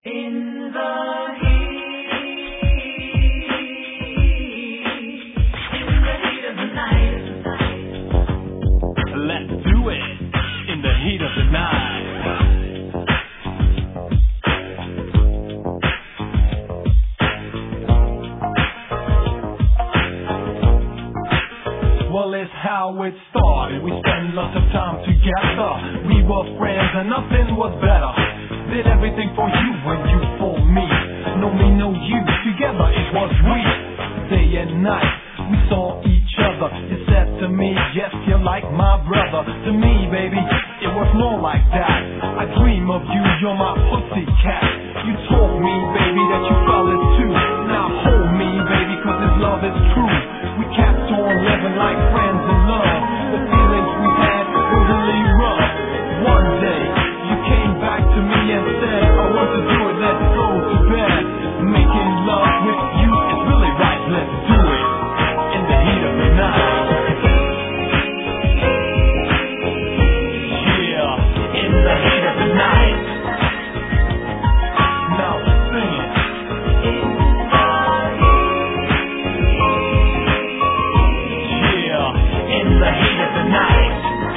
In the heat, in the heat of the night. Let's do it in the heat of the night. Well, it's how it started. We spent lots of time together. We were friends and nothing was better. Did everything for you and you for me. No me, no you. Together it was we. Day and night we saw each other. You said to me, yes, you're like my brother. To me, baby, it was more like that. I dream of you, you're my pussycat. You told me, baby, that you felt it too. Now hold me, baby, cause this love is true. We kept on living like friends in love. The feelings we had were really rough. One day, you came back to me and said, I want to do it, let's go to bed. Making love with you is really right, let's do it in the heat of the night. Yeah, in the heat of the night. Now sing it. Yeah, in the heat of the night.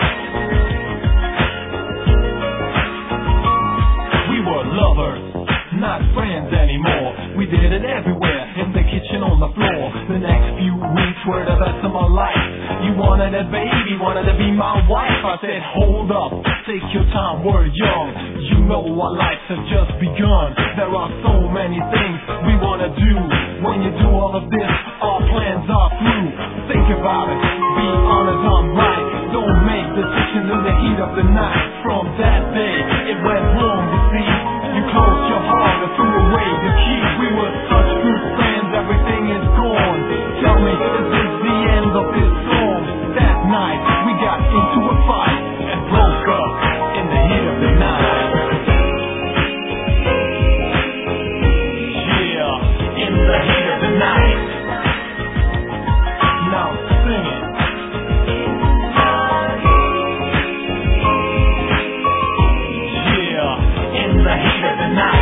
We were lovers, not friends anymore. We did it everywhere, in the kitchen, on the floor. The next few weeks were the best of my life. You wanted a baby, wanted to be my wife. I said, hold up, take your time, we're young. You know our lives have just begun. There are so many things we wanna do. When you do all of this, our plans are through. Think about it, be honest, I'm right. Don't make decisions in the heat of the night. From that day, it went wrong, you see. You closed your heart and threw away the key. We were such good friends, everything is gone. Tell me, is this the end of this song? That night, we got into a fight and broke up in the heat of the night. Yeah, in the heat of the night. Now sing it. Yeah, in the heat of the night.